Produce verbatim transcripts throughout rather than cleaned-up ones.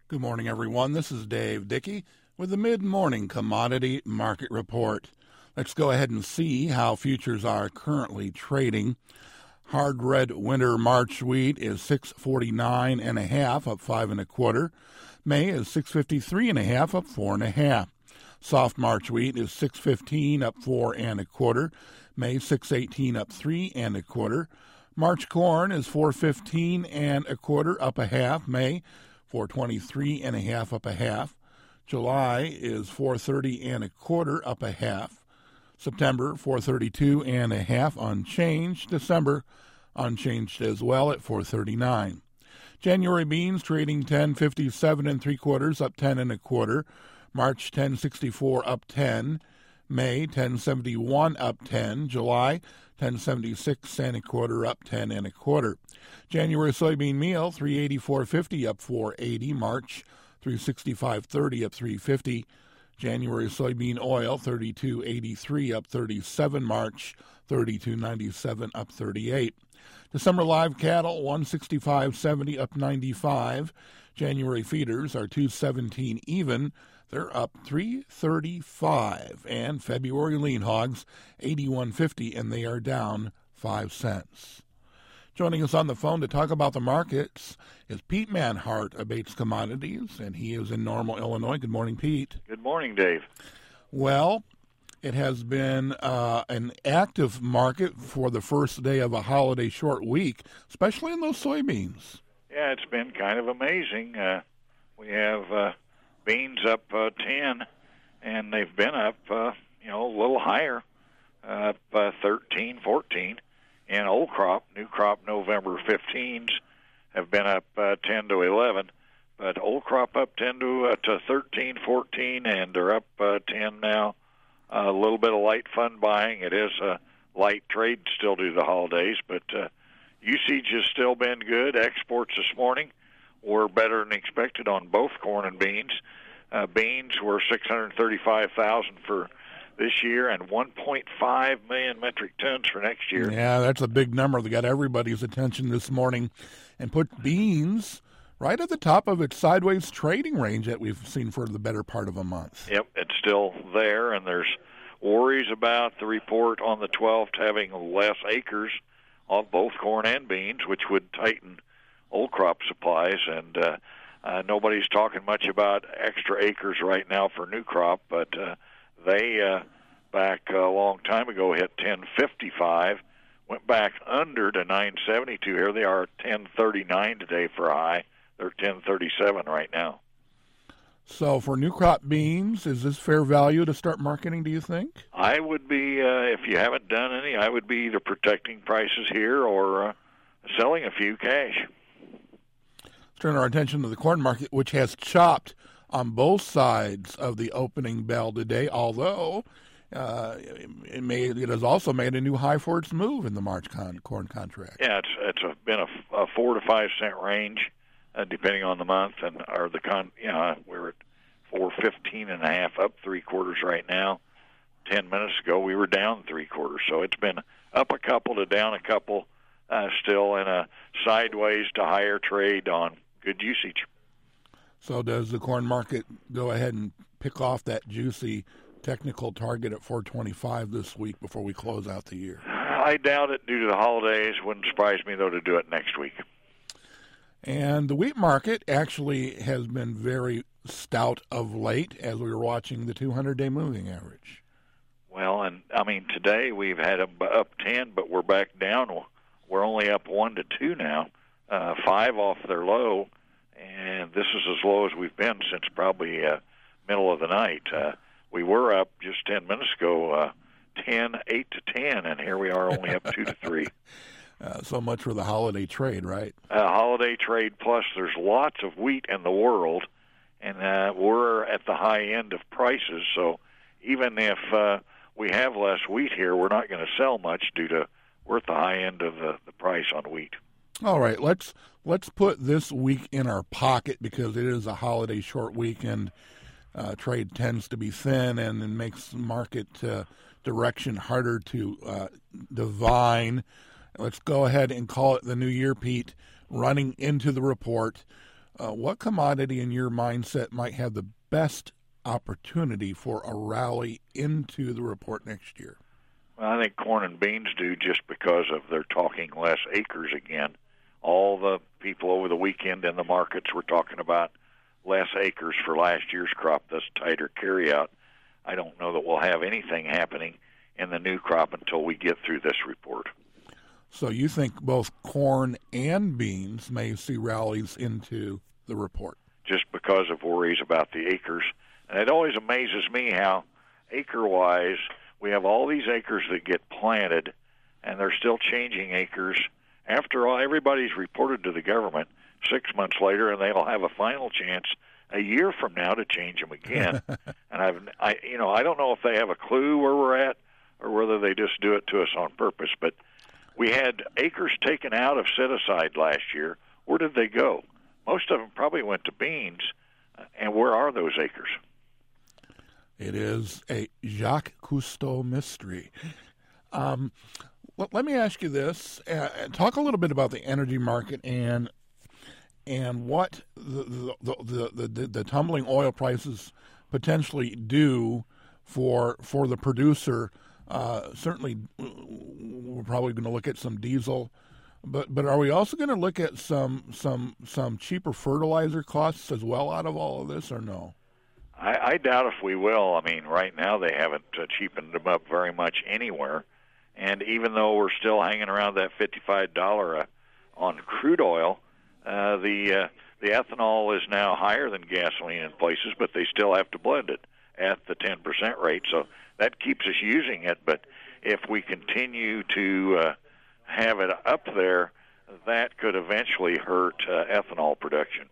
Good morning, everyone. This is Dave Dickey with the Mid-Morning Commodity Market Report. Let's go ahead and see how futures are currently trading. Hard red winter March wheat is six forty-nine and a half, up five and a quarter. May is six fifty-three and a half, up four and a half. Soft March wheat is six fifteen, up four and a quarter. May six eighteen, up three and a quarter. March corn is four fifteen and a quarter, up a half. May four twenty-three and a half, up a half. July is four thirty and a quarter, up a half. September four thirty-two and a half, unchanged. December unchanged as well at four thirty-nine. January beans trading ten fifty-seven and three quarters, up ten and a quarter. March ten sixty-four, up ten. May ten seventy-one, up ten. July ten seventy-six and a quarter, up ten and a quarter. January soybean meal three eighty-four fifty, up four eighty. March three sixty-five thirty, up three fifty. January soybean oil thirty-two eighty-three, up thirty-seven. March thirty-two ninety-seven, up thirty-eight. December live cattle one sixty-five seventy, up ninety-five. January feeders are two seventeen even. They're up three thirty-five. And February lean hogs eighty-one fifty, and they are down five cents. Joining us on the phone to talk about the markets is Pete Manhart of Bates Commodities, and he is in Normal, Illinois. Good morning, Pete. Good morning, Dave. Well, it has been uh, an active market for the first day of a holiday short week, especially in those soybeans. Yeah, it's been kind of amazing. Uh, we have uh, beans up uh, ten, and they've been up, uh, you know, a little higher, uh, up uh, thirteen, fourteen. And old crop, new crop November fifteens have been up uh, ten to eleven. But old crop up ten to, uh, to thirteen, fourteen, and they're up uh, ten now. Uh, a little bit of light fund buying. It is a light trade still due to the holidays, but uh, usage has still been good. Exports this morning were better than expected on both corn and beans. Uh, beans were six hundred thirty-five thousand for this year and one point five million metric tons for next year. Yeah, that's a big number. They got everybody's attention this morning and put beans right at the top of its sideways trading range that we've seen for the better part of a month. Yep, it's still there, and there's worries about the report on the twelfth having less acres on both corn and beans, which would tighten old crop supplies, and uh, uh, nobody's talking much about extra acres right now for new crop, but uh, they, uh, back a long time ago, hit ten fifty-five, went back under to nine seventy-two. Here they are at ten thirty-nine today for a high. They're ten thirty-seven right now. So for new crop beans, is this fair value to start marketing, do you think? I would be, uh, if you haven't done any, I would be either protecting prices here or uh, selling a few cash. Let's turn our attention to the corn market, which has chopped on both sides of the opening bell today, although uh, it, may, it has also made a new high for its move in the March con- corn contract. Yeah, it's it's a, been a, a four to five cent range, uh, depending on the month, and or the con. You know, we're at four fifteen and a half, up three quarters right now. Ten minutes ago, we were down three quarters, so it's been up a couple to down a couple, uh, still in a sideways to higher trade on good usage. So does the corn market go ahead and pick off that juicy technical target at four twenty-five this week before we close out the year? I doubt it due to the holidays. Wouldn't surprise me, though, to do it next week. And the wheat market actually has been very stout of late as we were watching the two hundred day moving average. Well, and, I mean, today we've had a, up ten, but we're back down. We're only up one to two now, uh, five off their low. And this is as low as we've been since probably uh, middle of the night. Uh, we were up just ten minutes ago, uh, ten, eight to ten, and here we are only up two to three. Uh, so much for the holiday trade, right? Uh, holiday trade, plus there's lots of wheat in the world, and uh, we're at the high end of prices. So even if uh, we have less wheat here, we're not going to sell much due to we're at the high end of the, the price on wheat. All right, let's let's put this week in our pocket because it is a holiday short week and uh, trade tends to be thin and it makes market uh, direction harder to uh, divine. Let's go ahead and call it the new year, Pete. Running into the report, Uh, what commodity in your mindset might have the best opportunity for a rally into the report next year? Well, I think corn and beans do, just because of they're talking less acres again. All the people over the weekend in the markets were talking about less acres for last year's crop, thus tighter carryout. I don't know that we'll have anything happening in the new crop until we get through this report. So you think both corn and beans may see rallies into the report? Just because of worries about the acres. And it always amazes me how, acre-wise, we have all these acres that get planted, and they're still changing acres. After all, everybody's reported to the government six months later, and they'll have a final chance a year from now to change them again. And I've, I, you know, I don't know if they have a clue where we're at or whether they just do it to us on purpose. But we had acres taken out of set-aside last year. Where did they go? Most of them probably went to beans. And where are those acres? It is a Jacques Cousteau mystery. Um, let, let me ask you this. Uh, talk a little bit about the energy market and and what the the, the, the, the, the tumbling oil prices potentially do for for the producer. Uh, certainly, we're probably going to look at some diesel, but but are we also going to look at some some some cheaper fertilizer costs as well out of all of this, or no? I, I doubt if we will. I mean, right now they haven't uh, cheapened them up very much anywhere, and even though we're still hanging around that fifty-five dollars uh, on crude oil, uh, the uh, the ethanol is now higher than gasoline in places, but they still have to blend it at the ten percent rate, so that keeps us using it. But if we continue to uh, have it up there, that could eventually hurt uh, ethanol production.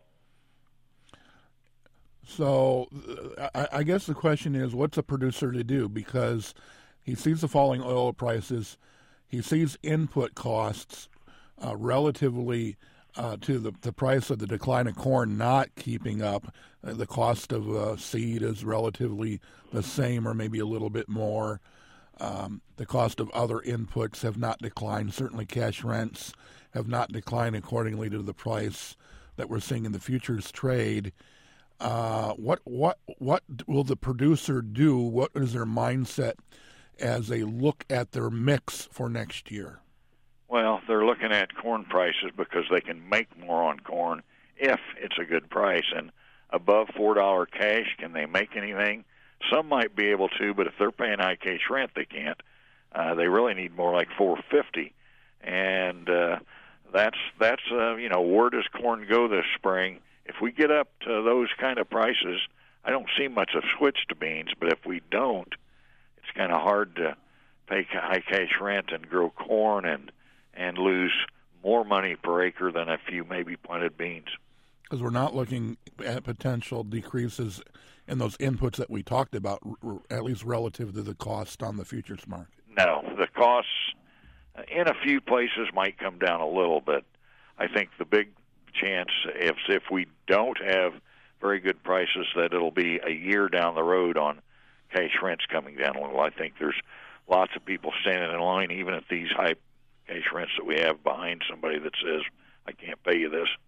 So I, I guess the question is, what's a producer to do? Because he sees the falling oil prices, he sees input costs uh, relatively uh, to the, the price of the decline of corn not keeping up. Uh, the cost of uh, seed is relatively the same or maybe a little bit more. Um, the cost of other inputs have not declined. Certainly cash rents have not declined accordingly to the price that we're seeing in the futures trade. Uh, what what what will the producer do? What is their mindset as they look at their mix for next year? Well, they're looking at corn prices because they can make more on corn if it's a good price. And above four dollars cash, can they make anything? Some might be able to, but if they're paying high cash rent, they can't. Uh, they really need more like four fifty, and uh, that's that's uh, you know, where does corn go this spring? If we get up to those kind of prices, I don't see much of a switch to beans. But if we don't, it's kind of hard to pay high cash rent and grow corn and and lose more money per acre than if you maybe planted beans. Because we're not looking at potential decreases in those inputs that we talked about, at least relative to the cost on the futures market. No, the costs in a few places might come down a little bit. I think the big chance, if if we don't have very good prices, that it'll be a year down the road on cash rents coming down a little. I think there's lots of people standing in line, even at these high cash rents that we have, behind somebody that says, I can't pay you this.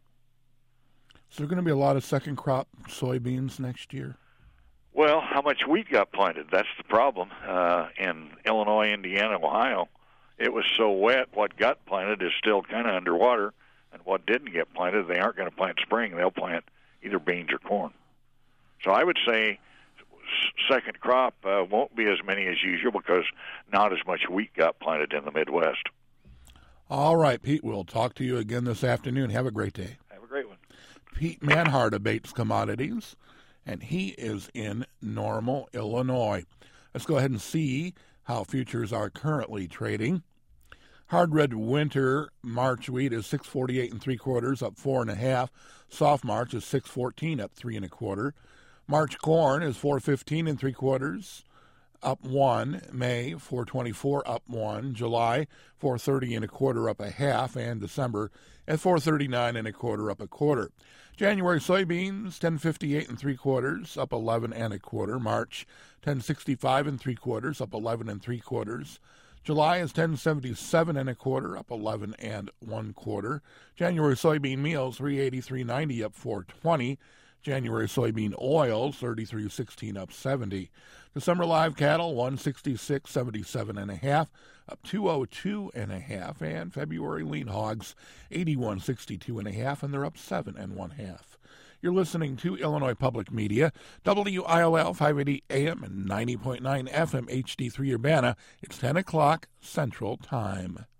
So there's going to be a lot of second crop soybeans next year? Well, how much wheat got planted? That's the problem. Uh, in Illinois, Indiana, Ohio, it was so wet, what got planted is still kind of underwater, and what didn't get planted, they aren't going to plant spring. They'll plant either beans or corn. So I would say second crop uh, won't be as many as usual because not as much wheat got planted in the Midwest. All right, Pete, we'll talk to you again this afternoon. Have a great day. Have a great one. Pete Manhart of Bates Commodities, and he is in Normal, Illinois. Let's go ahead and see how futures are currently trading. Hard red winter March wheat is six forty-eight and three quarters, up four and a half. Soft March is six fourteen, up three and a quarter. March corn is four fifteen and three quarters, up one. May four twenty-four, up one. July four thirty and a quarter, up a half, and December at four thirty-nine and a quarter, up a quarter. January soybeans ten fifty-eight and three quarters, up eleven and a quarter. March ten sixty-five and three quarters, up eleven and three quarters. July is ten seventy-seven and a quarter, up eleven and one quarter. January soybean meal three eighty-three ninety, up four twenty. January soybean oil thirty-three sixteen, up seventy. December live cattle one sixty-six seventy-seven and a half, up two oh two and a half. And February lean hogs eighty-one sixty-two and a half, and they're up seven and one half. You're listening to Illinois Public Media, W I L L five eighty A M and ninety point nine F M H D three Urbana. It's ten o'clock Central Time.